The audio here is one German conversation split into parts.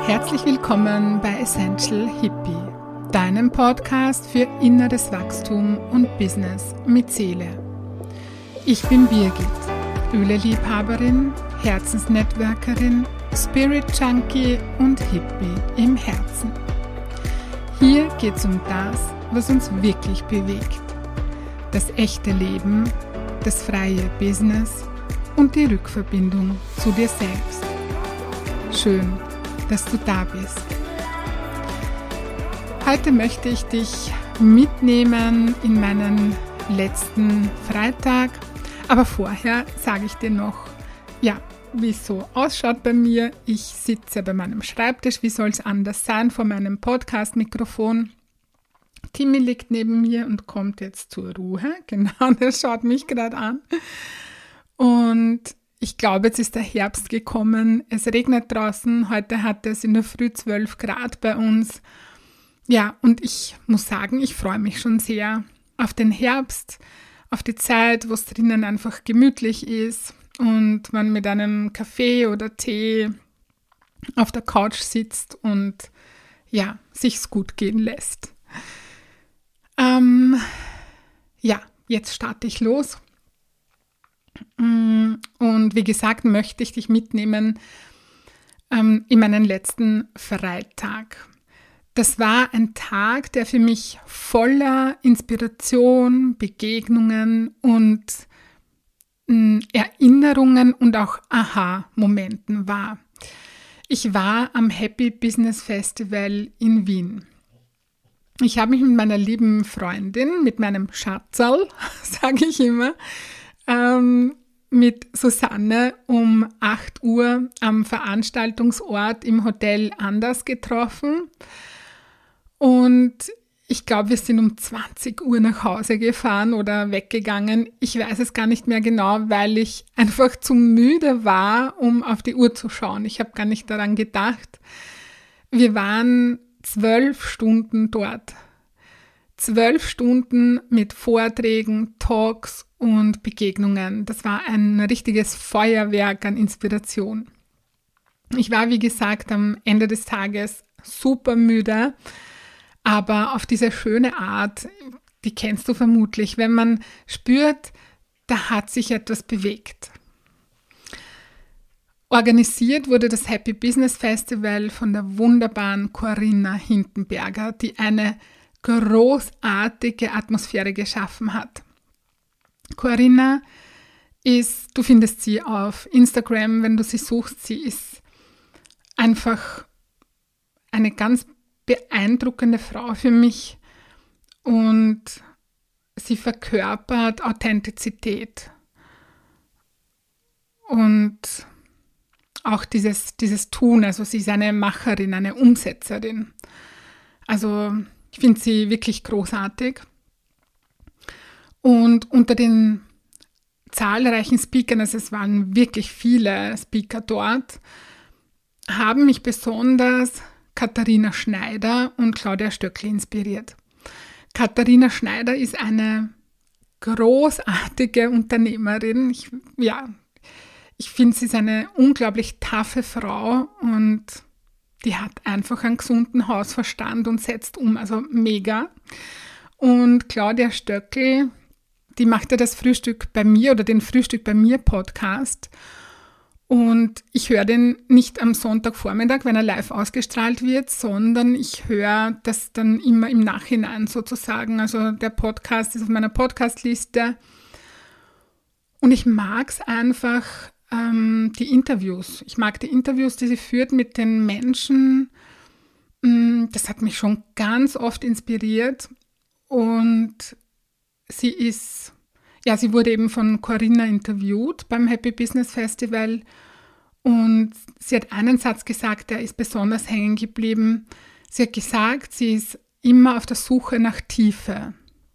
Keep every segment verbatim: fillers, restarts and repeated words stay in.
Herzlich willkommen bei Essential Hippie, deinem Podcast für inneres Wachstum und Business mit Seele. Ich bin Birgit, Öleliebhaberin, Herzensnetzwerkerin, Spirit Junkie und Hippie im Herzen. Hier geht es um das, was uns wirklich bewegt. Das echte Leben, das freie Business und die Rückverbindung zu dir selbst. Schön, dass du da bist. Heute möchte ich dich mitnehmen in meinen letzten Freitag, aber vorher sage ich dir noch, ja, wie es so ausschaut bei mir. Ich sitze bei meinem Schreibtisch, wie soll es anders sein, vor meinem Podcast-Mikrofon. Timmy liegt neben mir und kommt jetzt zur Ruhe. Genau, der schaut mich gerade an. Und ich glaube, jetzt ist der Herbst gekommen. Es regnet draußen. Heute hat es in der Früh zwölf Grad bei uns. Ja, und ich muss sagen, ich freue mich schon sehr auf den Herbst, auf die Zeit, wo es drinnen einfach gemütlich ist und man mit einem Kaffee oder Tee auf der Couch sitzt und ja, sich's gut gehen lässt. Ähm, ja, jetzt starte ich los. Und wie gesagt, möchte ich dich mitnehmen ähm, in meinen letzten Freitag. Das war ein Tag, der für mich voller Inspiration, Begegnungen und mh, Erinnerungen und auch Aha-Momenten war. Ich war am Happy Business Festival in Wien. Ich habe mich mit meiner lieben Freundin, mit meinem Schatzerl, sage ich immer, ähm, mit Susanne um acht Uhr am Veranstaltungsort im Hotel Anders getroffen. Und ich glaube, wir sind um zwanzig Uhr nach Hause gefahren oder weggegangen. Ich weiß es gar nicht mehr genau, weil ich einfach zu müde war, um auf die Uhr zu schauen. Ich habe gar nicht daran gedacht. Wir waren zwölf Stunden dort. Zwölf Stunden mit Vorträgen, Talks und Begegnungen. Das war ein richtiges Feuerwerk an Inspiration. Ich war, wie gesagt, am Ende des Tages super müde, aber auf diese schöne Art, die kennst du vermutlich, wenn man spürt, da hat sich etwas bewegt. Organisiert wurde das Happy Business Festival von der wunderbaren Corinna Hindenberger, die eine großartige Atmosphäre geschaffen hat. Corinna ist, du findest sie auf Instagram, wenn du sie suchst, sie ist einfach eine ganz beeindruckende Frau für mich und sie verkörpert Authentizität und auch dieses, dieses Tun, also sie ist eine Macherin, eine Umsetzerin. Also ich finde sie wirklich großartig. Und unter den zahlreichen Speakern, also es waren wirklich viele Speaker dort, haben mich besonders Katharina Schneider und Claudia Stöckli inspiriert. Katharina Schneider ist eine großartige Unternehmerin. Ich, ja, ich finde, sie ist eine unglaublich taffe Frau und die hat einfach einen gesunden Hausverstand und setzt um, also mega. Und Claudia Stöckli, die macht ja das Frühstück bei mir oder den Frühstück bei mir Podcast. Und ich höre den nicht am Sonntagvormittag, wenn er live ausgestrahlt wird, sondern ich höre das dann immer im Nachhinein sozusagen. Also der Podcast ist auf meiner Podcastliste. Und ich mag es einfach, ähm, die Interviews. Ich mag die Interviews, die sie führt mit den Menschen. Das hat mich schon ganz oft inspiriert. Und sie ist, ja, sie wurde eben von Corinna interviewt beim Happy Business Festival und sie hat einen Satz gesagt, der ist besonders hängen geblieben. Sie hat gesagt, sie ist immer auf der Suche nach Tiefe.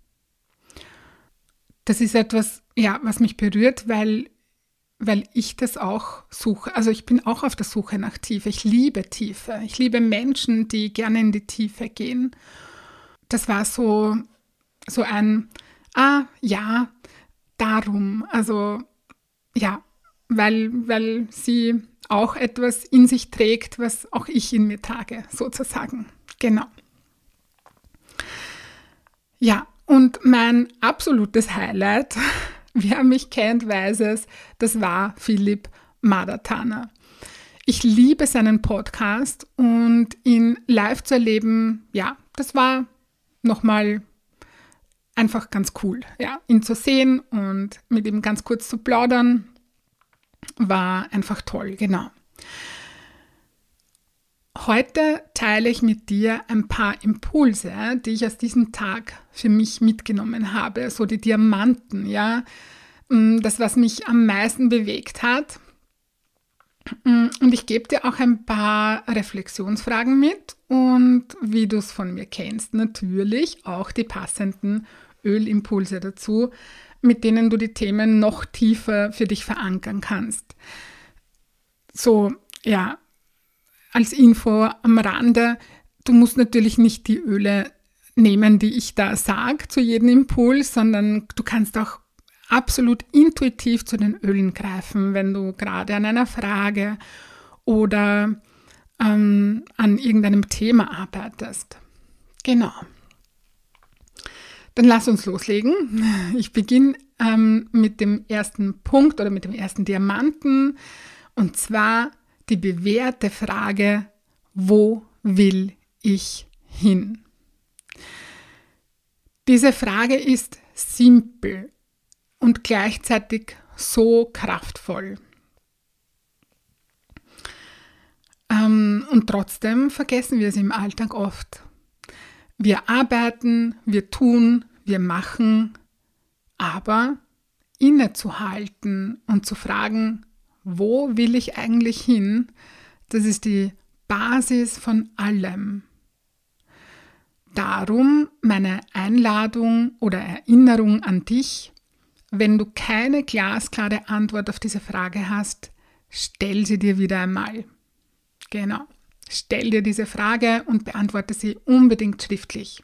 Das ist etwas, ja, was mich berührt, weil, weil ich das auch suche. Also ich bin auch auf der Suche nach Tiefe. Ich liebe Tiefe. Ich liebe Menschen, die gerne in die Tiefe gehen. Das war so, so ein Ah, ja, darum. Also, ja, weil, weil sie auch etwas in sich trägt, was auch ich in mir trage, sozusagen. Genau. Ja, und mein absolutes Highlight, wer mich kennt, weiß es, das war Philipp Madatana. Ich liebe seinen Podcast und ihn live zu erleben, ja, das war nochmal einfach ganz cool. Ja, ihn zu sehen und mit ihm ganz kurz zu plaudern, war einfach toll, genau. Heute teile ich mit dir ein paar Impulse, die ich aus diesem Tag für mich mitgenommen habe, so die Diamanten, ja, das, was mich am meisten bewegt hat. Und ich gebe dir auch ein paar Reflexionsfragen mit und wie du es von mir kennst, natürlich auch die passenden Ölimpulse dazu, mit denen du die Themen noch tiefer für dich verankern kannst. So, ja, als Info am Rande, du musst natürlich nicht die Öle nehmen, die ich da sage zu jedem Impuls, sondern du kannst auch absolut intuitiv zu den Ölen greifen, wenn du gerade an einer Frage oder ähm, an irgendeinem Thema arbeitest. Genau. Dann lass uns loslegen. Ich beginne ähm, mit dem ersten Punkt oder mit dem ersten Diamanten, und zwar die bewährte Frage: Wo will ich hin? Diese Frage ist simpel und gleichzeitig so kraftvoll. Ähm, und trotzdem vergessen wir es im Alltag oft. Wir arbeiten, wir tun, wir machen, aber innezuhalten und zu fragen, wo will ich eigentlich hin, das ist die Basis von allem. Darum meine Einladung oder Erinnerung an dich: Wenn du keine glasklare Antwort auf diese Frage hast, stell sie dir wieder einmal. Genau, stell dir diese Frage und beantworte sie unbedingt schriftlich.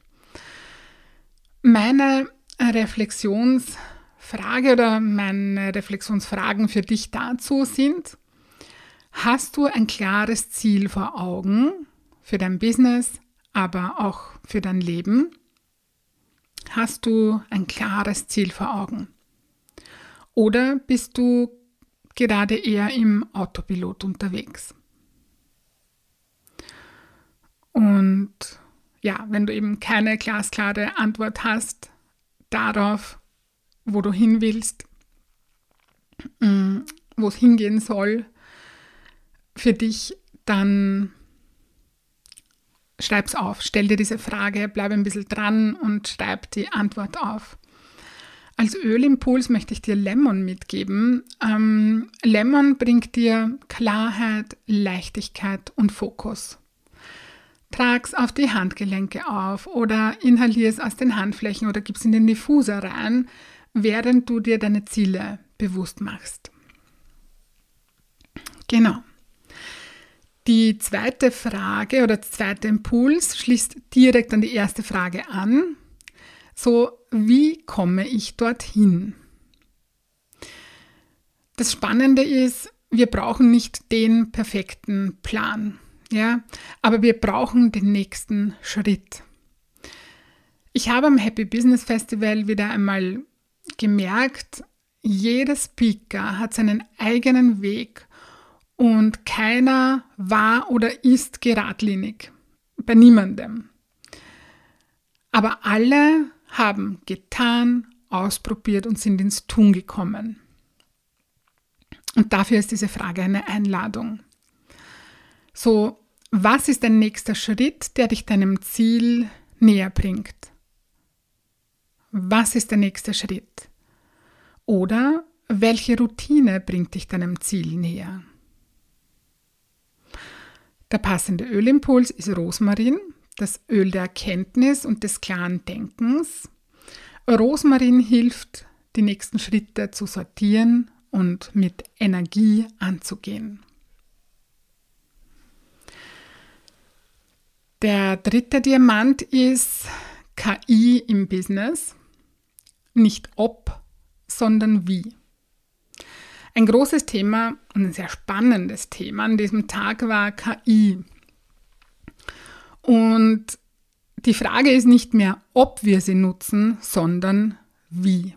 Meine Reflexionsfrage oder meine Reflexionsfragen für dich dazu sind: Hast du ein klares Ziel vor Augen für dein Business, aber auch für dein Leben? Hast du ein klares Ziel vor Augen? Oder bist du gerade eher im Autopilot unterwegs? Und ja, wenn du eben keine glasklare Antwort hast darauf, wo du hin willst, wo es hingehen soll für dich, dann schreib's auf, stell dir diese Frage, bleib ein bisschen dran und schreib die Antwort auf. Als Ölimpuls möchte ich dir Lemon mitgeben. Ähm, Lemon bringt dir Klarheit, Leichtigkeit und Fokus. Trag's auf die Handgelenke auf oder inhalier's aus den Handflächen oder gib's in den Diffuser rein, während du dir deine Ziele bewusst machst. Genau. Die zweite Frage oder der zweite Impuls schließt direkt an die erste Frage an. So, wie komme ich dorthin? Das Spannende ist, wir brauchen nicht den perfekten Plan, ja, aber wir brauchen den nächsten Schritt. Ich habe am Happy Business Festival wieder einmal gemerkt, jeder Speaker hat seinen eigenen Weg und keiner war oder ist geradlinig, bei niemandem. Aber alle haben getan, ausprobiert und sind ins Tun gekommen. Und dafür ist diese Frage eine Einladung. So, was ist dein nächster Schritt, der dich deinem Ziel näher bringt? Was ist der nächste Schritt? Oder welche Routine bringt dich deinem Ziel näher? Der passende Ölimpuls ist Rosmarin, das Öl der Erkenntnis und des klaren Denkens. Rosmarin hilft, die nächsten Schritte zu sortieren und mit Energie anzugehen. Der dritte Diamant ist K I im Business. Nicht ob, sondern wie. Ein großes Thema und ein sehr spannendes Thema an diesem Tag war K I. Und die Frage ist nicht mehr, ob wir sie nutzen, sondern wie.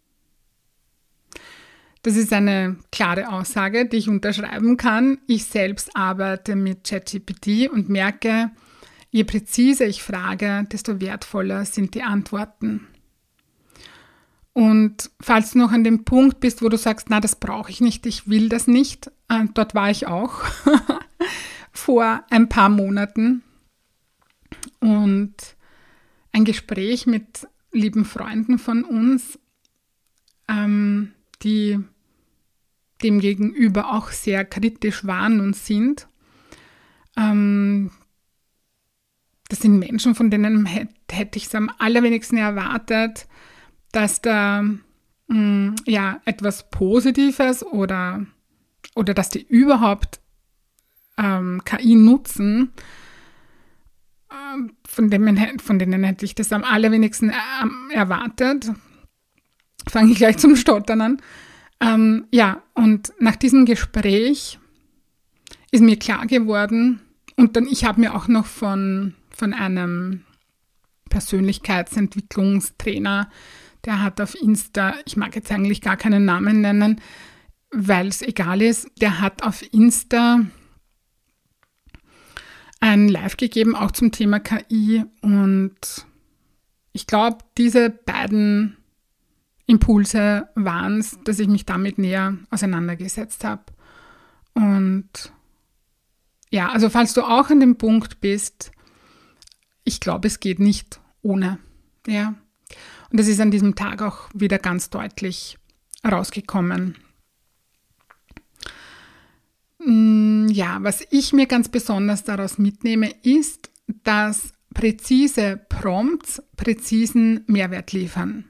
Das ist eine klare Aussage, die ich unterschreiben kann. Ich selbst arbeite mit ChatGPT und merke, je präziser ich frage, desto wertvoller sind die Antworten. Und falls du noch an dem Punkt bist, wo du sagst, na, das brauche ich nicht, ich will das nicht, äh, dort war ich auch vor ein paar Monaten. Und ein Gespräch mit lieben Freunden von uns, ähm, die dem gegenüber auch sehr kritisch waren und sind. Ähm, das sind Menschen, von denen hätte, hätte ich es am allerwenigsten erwartet, dass da mh, ja, etwas Positives oder, oder dass die überhaupt ähm, K I nutzen. Ähm, von, dem, von denen hätte ich das am allerwenigsten äh, erwartet. Fange ich gleich zum Stottern an. Ähm, ja, und nach diesem Gespräch ist mir klar geworden, und dann ich habe mir auch noch von, von einem Persönlichkeitsentwicklungstrainer, der hat auf Insta, ich mag jetzt eigentlich gar keinen Namen nennen, weil es egal ist, der hat auf Insta ein Live gegeben, auch zum Thema K I, und ich glaube, diese beiden Impulse waren es, dass ich mich damit näher auseinandergesetzt habe. Und ja, also falls du auch an dem Punkt bist, ich glaube, es geht nicht ohne. Ja. Und das ist an diesem Tag auch wieder ganz deutlich rausgekommen. Ja, was ich mir ganz besonders daraus mitnehme, ist, dass präzise Prompts präzisen Mehrwert liefern.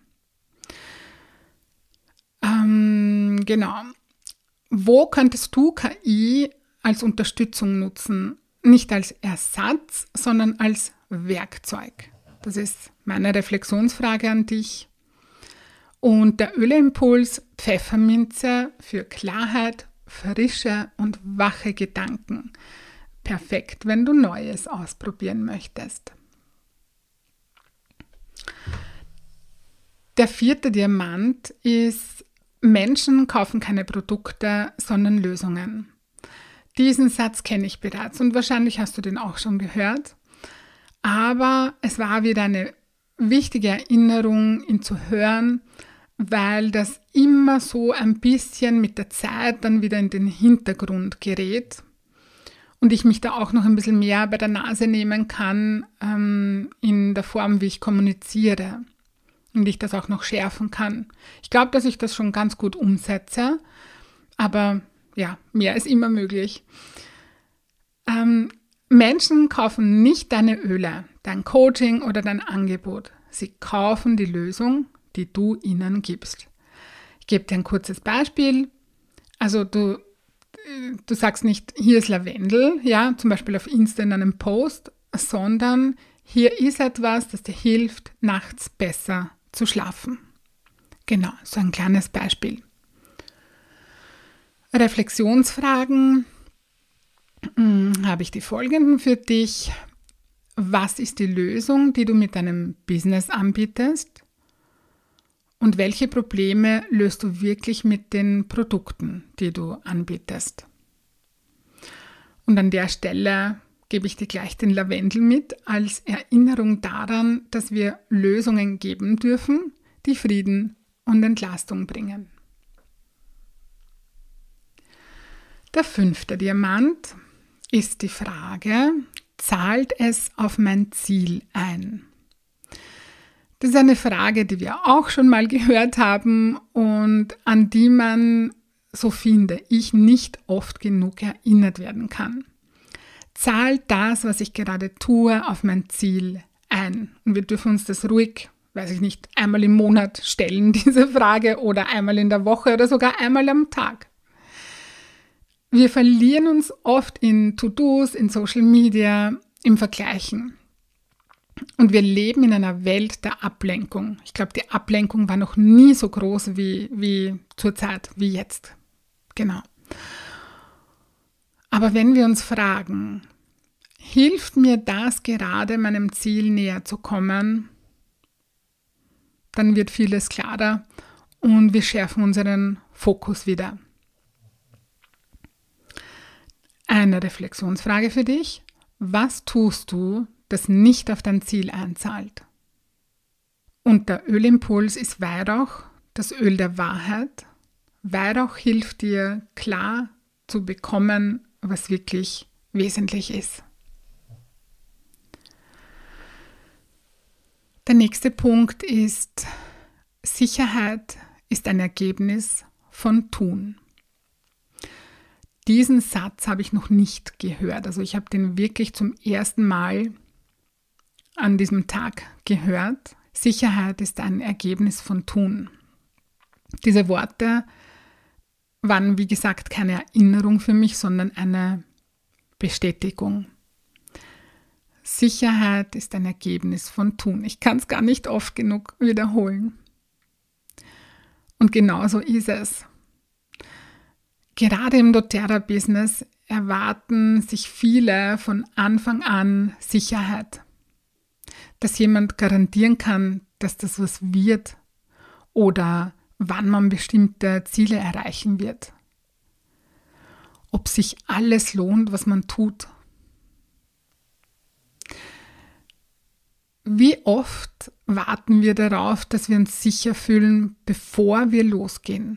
Ähm, genau. Wo könntest du K I als Unterstützung nutzen? Nicht als Ersatz, sondern als Werkzeug. Das ist meine Reflexionsfrage an dich. Und der Öleimpuls Pfefferminze für Klarheit, frische und wache Gedanken. Perfekt, wenn du Neues ausprobieren möchtest. Der vierte Diamant ist: Menschen kaufen keine Produkte, sondern Lösungen. Diesen Satz kenne ich bereits und wahrscheinlich hast du den auch schon gehört. Aber es war wieder eine wichtige Erinnerung, ihn zu hören, weil das immer so ein bisschen mit der Zeit dann wieder in den Hintergrund gerät und ich mich da auch noch ein bisschen mehr bei der Nase nehmen kann ähm, in der Form, wie ich kommuniziere. Und ich das auch noch schärfen kann. Ich glaube, dass ich das schon ganz gut umsetze, aber ja, mehr ist immer möglich. Ähm, Menschen kaufen nicht deine Öle, dein Coaching oder dein Angebot. Sie kaufen die Lösung, die du ihnen gibst. Ich gebe dir ein kurzes Beispiel. Also du, du sagst nicht, hier ist Lavendel, ja, zum Beispiel auf Insta in einem Post, sondern hier ist etwas, das dir hilft, nachts besser zu schlafen. Genau, so ein kleines Beispiel. Reflexionsfragen hm, habe ich die folgenden für dich. Was ist die Lösung, die du mit deinem Business anbietest? Und welche Probleme löst du wirklich mit den Produkten, die du anbietest? Und an der Stelle gebe ich dir gleich den Lavendel mit als Erinnerung daran, dass wir Lösungen geben dürfen, die Frieden und Entlastung bringen. Der fünfte Diamant ist die Frage: Zahlt es auf mein Ziel ein? Das ist eine Frage, die wir auch schon mal gehört haben und an die man, so finde ich, nicht oft genug erinnert werden kann. Zahlt das, was ich gerade tue, auf mein Ziel ein? Und wir dürfen uns das ruhig, weiß ich nicht, einmal im Monat stellen, diese Frage, oder einmal in der Woche oder sogar einmal am Tag. Wir verlieren uns oft in To-Dos, in Social Media, im Vergleichen. Und wir leben in einer Welt der Ablenkung. Ich glaube, die Ablenkung war noch nie so groß wie, wie zurzeit, wie jetzt. Genau. Aber wenn wir uns fragen, hilft mir das gerade, meinem Ziel näher zu kommen, dann wird vieles klarer und wir schärfen unseren Fokus wieder. Eine Reflexionsfrage für dich. Was tust du, das nicht auf dein Ziel einzahlt? Und der Ölimpuls ist Weihrauch, das Öl der Wahrheit. Weihrauch hilft dir, klar zu bekommen, was wirklich wesentlich ist. Der nächste Punkt ist, Sicherheit ist ein Ergebnis von Tun. Diesen Satz habe ich noch nicht gehört. Also ich habe den wirklich zum ersten Mal an diesem Tag gehört. Sicherheit ist ein Ergebnis von Tun. Diese Worte waren, wie gesagt, keine Erinnerung für mich, sondern eine Bestätigung. Sicherheit ist ein Ergebnis von Tun. Ich kann es gar nicht oft genug wiederholen. Und genauso ist es. Gerade im doTERRA-Business erwarten sich viele von Anfang an Sicherheit. Dass jemand garantieren kann, dass das was wird oder wann man bestimmte Ziele erreichen wird. Ob sich alles lohnt, was man tut. Wie oft warten wir darauf, dass wir uns sicher fühlen, bevor wir losgehen?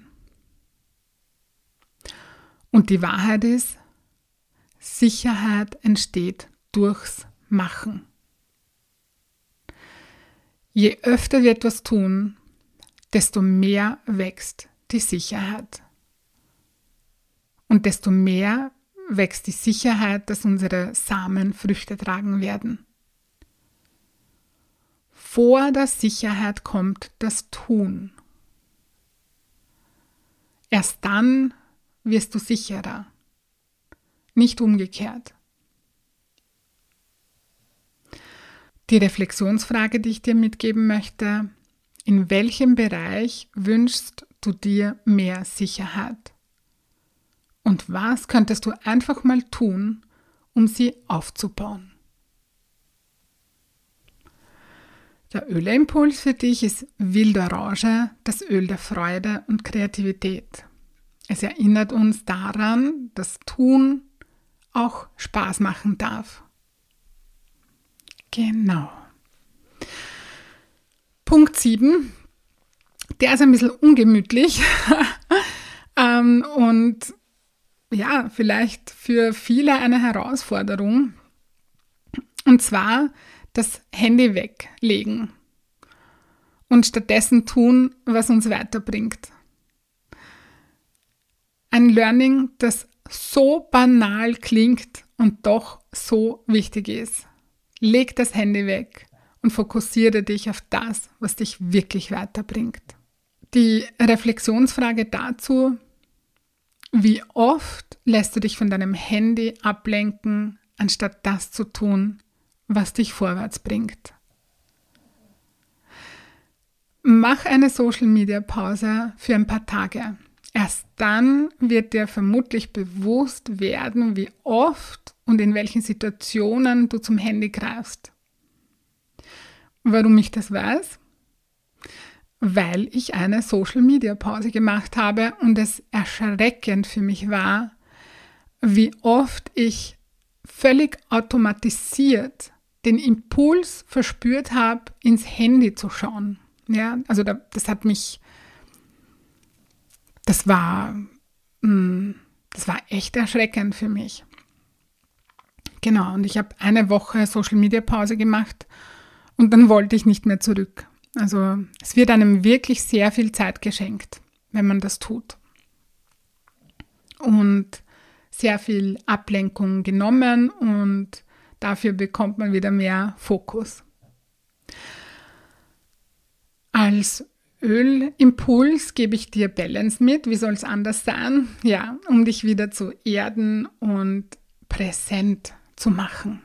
Und die Wahrheit ist, Sicherheit entsteht durchs Machen. Je öfter wir etwas tun, desto mehr wächst die Sicherheit. Und desto mehr wächst die Sicherheit, dass unsere Samen Früchte tragen werden. Vor der Sicherheit kommt das Tun. Erst dann wirst du sicherer, nicht umgekehrt. Die Reflexionsfrage, die ich dir mitgeben möchte: In welchem Bereich wünschst du dir mehr Sicherheit? Und was könntest du einfach mal tun, um sie aufzubauen? Der Ölimpuls für dich ist Wilde Orange, das Öl der Freude und Kreativität. Es erinnert uns daran, dass Tun auch Spaß machen darf. Genau. Punkt sieben, der ist ein bisschen ungemütlich ähm, und ja, vielleicht für viele eine Herausforderung. Und zwar das Handy weglegen und stattdessen tun, was uns weiterbringt. Ein Learning, das so banal klingt und doch so wichtig ist. Leg das Handy weg und fokussiere dich auf das, was dich wirklich weiterbringt. Die Reflexionsfrage dazu: Wie oft lässt du dich von deinem Handy ablenken, anstatt das zu tun, was dich vorwärts bringt? Mach eine Social-Media-Pause für ein paar Tage. Erst dann wird dir vermutlich bewusst werden, wie oft und in welchen Situationen du zum Handy greifst. Warum ich das weiß? Weil ich eine Social-Media-Pause gemacht habe und es erschreckend für mich war, wie oft ich völlig automatisiert den Impuls verspürt habe, ins Handy zu schauen. Ja, also da, das hat mich, das war, mh, das war echt erschreckend für mich. Genau, und ich habe eine Woche Social-Media-Pause gemacht und dann wollte ich nicht mehr zurück. Also es wird einem wirklich sehr viel Zeit geschenkt, wenn man das tut. Und sehr viel Ablenkung genommen und dafür bekommt man wieder mehr Fokus. Als Ölimpuls gebe ich dir Balance mit. Wie soll es anders sein? Ja, um dich wieder zu erden und präsent zu machen.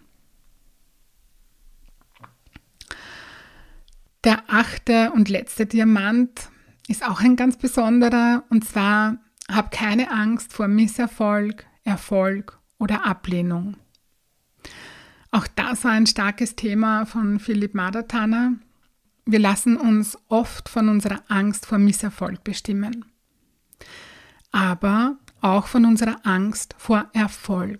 Der achte und letzte Diamant ist auch ein ganz besonderer, und zwar Hab keine Angst vor Misserfolg, Erfolg oder Ablehnung. Auch das war ein starkes Thema von Philipp Madatana. Wir lassen uns oft von unserer Angst vor Misserfolg bestimmen, aber auch von unserer Angst vor Erfolg.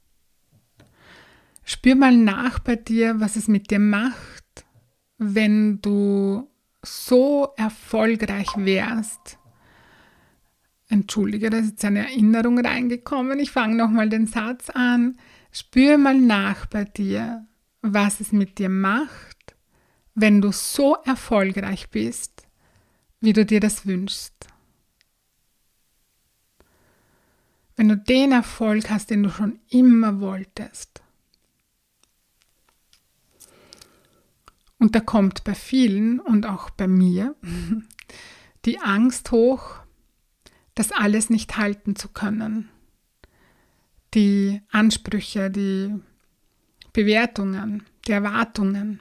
Spür mal nach bei dir, was es mit dir macht, wenn du so erfolgreich wärst. Entschuldige, da ist jetzt eine Erinnerung reingekommen. Ich fange nochmal den Satz an. Spür mal nach bei dir, was es mit dir macht, wenn du so erfolgreich bist, wie du dir das wünschst. Wenn du den Erfolg hast, den du schon immer wolltest. Und da kommt bei vielen und auch bei mir die Angst hoch, das alles nicht halten zu können. Die Ansprüche, die Bewertungen, die Erwartungen.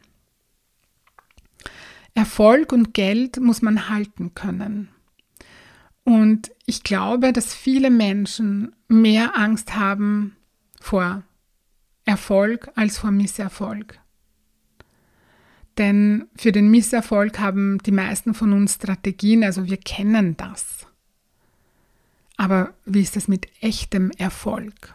Erfolg und Geld muss man halten können. Und ich glaube, dass viele Menschen mehr Angst haben vor Erfolg als vor Misserfolg. Denn für den Misserfolg haben die meisten von uns Strategien, also wir kennen das. Aber wie ist es mit echtem Erfolg?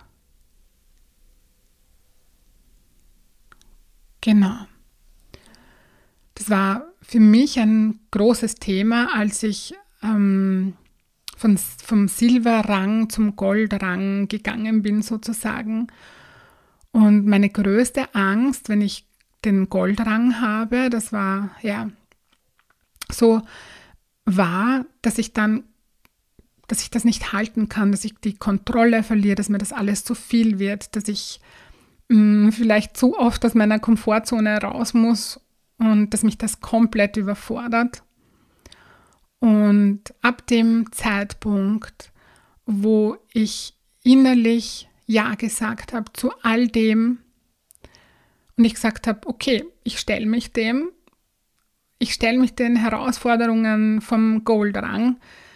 Genau. Das war für mich ein großes Thema, als ich ähm, von, vom Silberrang zum Goldrang gegangen bin sozusagen. Und meine größte Angst, wenn ich den Goldrang habe, das war ja so, war, dass ich dann dass ich das nicht halten kann, dass ich die Kontrolle verliere, dass mir das alles zu viel wird, dass ich mh, vielleicht zu oft aus meiner Komfortzone raus muss und dass mich das komplett überfordert. Und ab dem Zeitpunkt, wo ich innerlich Ja gesagt habe zu all dem und ich gesagt habe, okay, ich stelle mich dem, ich stelle mich den Herausforderungen vom Goldrang,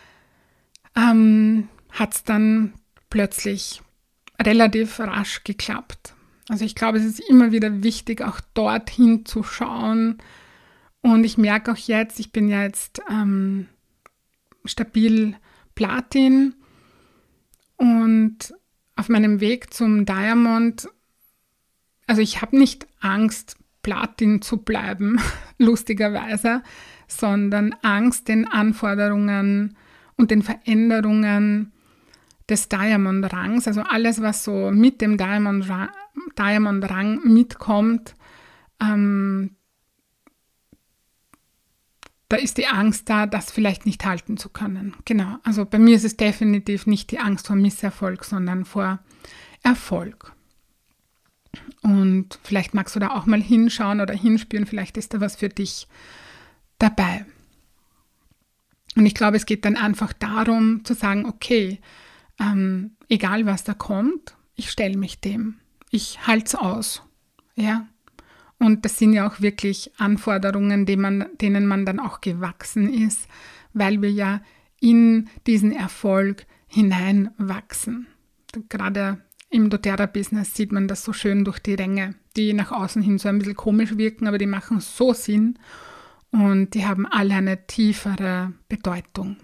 Ähm, hat es dann plötzlich relativ rasch geklappt. Also ich glaube, es ist immer wieder wichtig, auch dorthin zu schauen. Und ich merke auch jetzt, ich bin ja jetzt ähm, stabil Platin und auf meinem Weg zum Diamond, also ich habe nicht Angst, Platin zu bleiben, lustigerweise, sondern Angst, den Anforderungen und den Veränderungen des Diamond-Rangs, also alles, was so mit dem Diamond-Rang, Diamond-Rang mitkommt, ähm, da ist die Angst da, das vielleicht nicht halten zu können. Genau, also bei mir ist es definitiv nicht die Angst vor Misserfolg, sondern vor Erfolg. Und vielleicht magst du da auch mal hinschauen oder hinspüren, vielleicht ist da was für dich dabei. Und ich glaube, es geht dann einfach darum zu sagen, okay, ähm, egal was da kommt, ich stelle mich dem. Ich halte es aus. Ja? Und das sind ja auch wirklich Anforderungen, denen man, denen man dann auch gewachsen ist, weil wir ja in diesen Erfolg hineinwachsen. Gerade im doTERRA-Business sieht man das so schön durch die Ränge, die nach außen hin so ein bisschen komisch wirken, aber die machen so Sinn. Und die haben alle eine tiefere Bedeutung.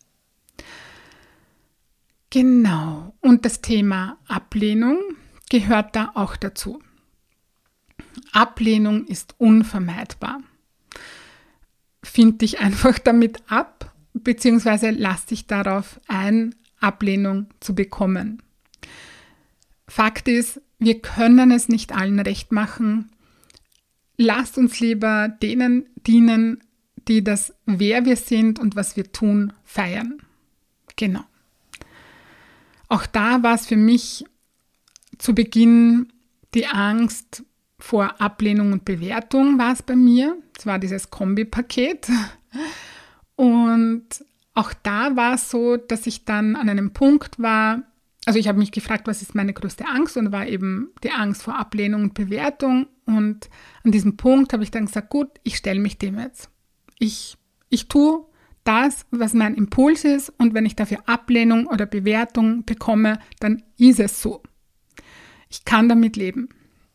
Genau. Und das Thema Ablehnung gehört da auch dazu. Ablehnung ist unvermeidbar. Find dich einfach damit ab, beziehungsweise lass dich darauf ein, Ablehnung zu bekommen. Fakt ist, wir können es nicht allen recht machen. Lasst uns lieber denen dienen, die das, wer wir sind und was wir tun, feiern. Genau. Auch da war es für mich zu Beginn die Angst vor Ablehnung und Bewertung, war es bei mir. Es war dieses Kombipaket. Und auch da war es so, dass ich dann an einem Punkt war, also ich habe mich gefragt, was ist meine größte Angst, und war eben die Angst vor Ablehnung und Bewertung. Und an diesem Punkt habe ich dann gesagt, gut, ich stelle mich dem jetzt. Ich, ich tue das, was mein Impuls ist, und wenn ich dafür Ablehnung oder Bewertung bekomme, dann ist es so. Ich kann damit leben.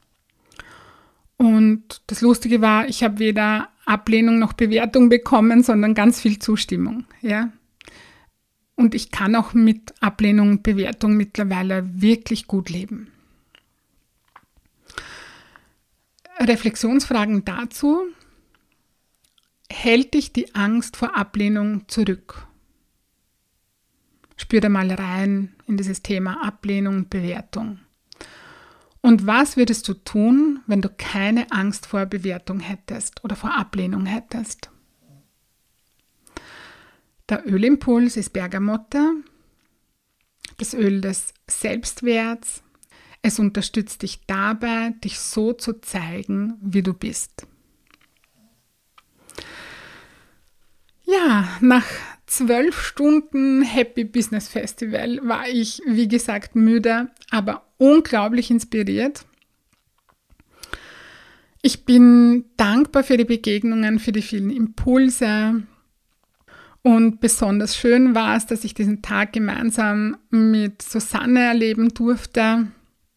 Und das Lustige war, ich habe weder Ablehnung noch Bewertung bekommen, sondern ganz viel Zustimmung. Ja? Und ich kann auch mit Ablehnung und Bewertung mittlerweile wirklich gut leben. Reflexionsfragen dazu. Hält dich die Angst vor Ablehnung zurück? Spür da mal rein in dieses Thema Ablehnung und Bewertung. Und was würdest du tun, wenn du keine Angst vor Bewertung hättest oder vor Ablehnung hättest? Der Ölimpuls ist Bergamotte, das Öl des Selbstwerts. Es unterstützt dich dabei, dich so zu zeigen, wie du bist. Ja, nach zwölf Stunden Happy Business Festival war ich, wie gesagt, müde, aber unglaublich inspiriert. Ich bin dankbar für die Begegnungen, für die vielen Impulse. Und besonders schön war es, dass ich diesen Tag gemeinsam mit Susanne erleben durfte.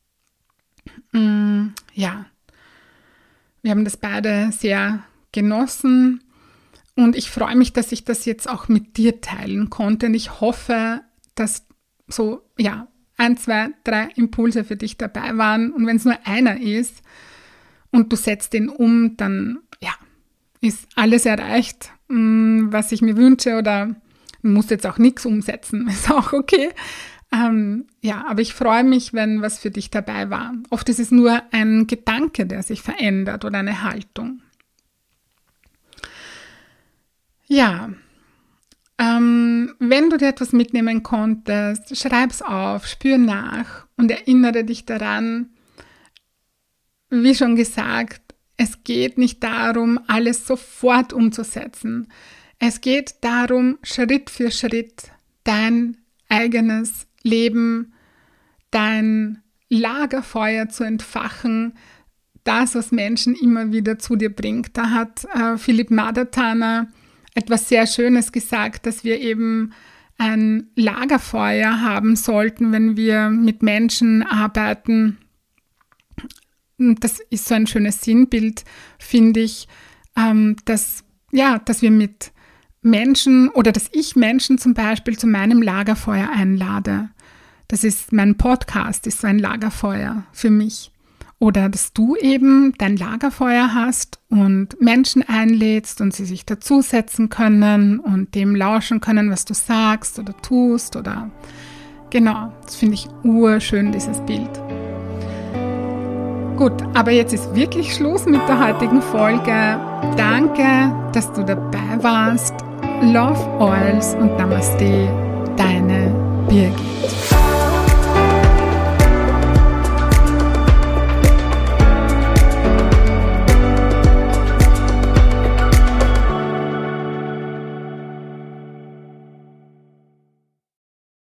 Ja, wir haben das beide sehr genossen. Und ich freue mich, dass ich das jetzt auch mit dir teilen konnte. Und ich hoffe, dass so, ja, ein, zwei, drei Impulse für dich dabei waren. Und wenn es nur einer ist und du setzt den um, dann, ja, ist alles erreicht, was ich mir wünsche. Oder muss jetzt auch nichts umsetzen, ist auch okay. Ähm, ja, aber ich freue mich, wenn was für dich dabei war. Oft ist es nur ein Gedanke, der sich verändert oder eine Haltung. Ja, ähm, wenn du dir etwas mitnehmen konntest, schreib's auf, spür nach und erinnere dich daran, wie schon gesagt, es geht nicht darum, alles sofort umzusetzen. Es geht darum, Schritt für Schritt dein eigenes Leben, dein Lagerfeuer zu entfachen, das, was Menschen immer wieder zu dir bringt. Da hat äh, Philipp Madatana etwas sehr Schönes gesagt, dass wir eben ein Lagerfeuer haben sollten, wenn wir mit Menschen arbeiten. Das ist so ein schönes Sinnbild, finde ich, ähm, dass, ja, dass wir mit Menschen oder dass ich Menschen zum Beispiel zu meinem Lagerfeuer einlade. Das ist mein Podcast, ist so ein Lagerfeuer für mich. Oder dass du eben dein Lagerfeuer hast und Menschen einlädst und sie sich dazusetzen können und dem lauschen können, was du sagst oder tust. Oder genau, das finde ich urschön, dieses Bild. Gut, aber jetzt ist wirklich Schluss mit der heutigen Folge. Danke, dass du dabei warst. Love Oils und Namaste, deine Birgit.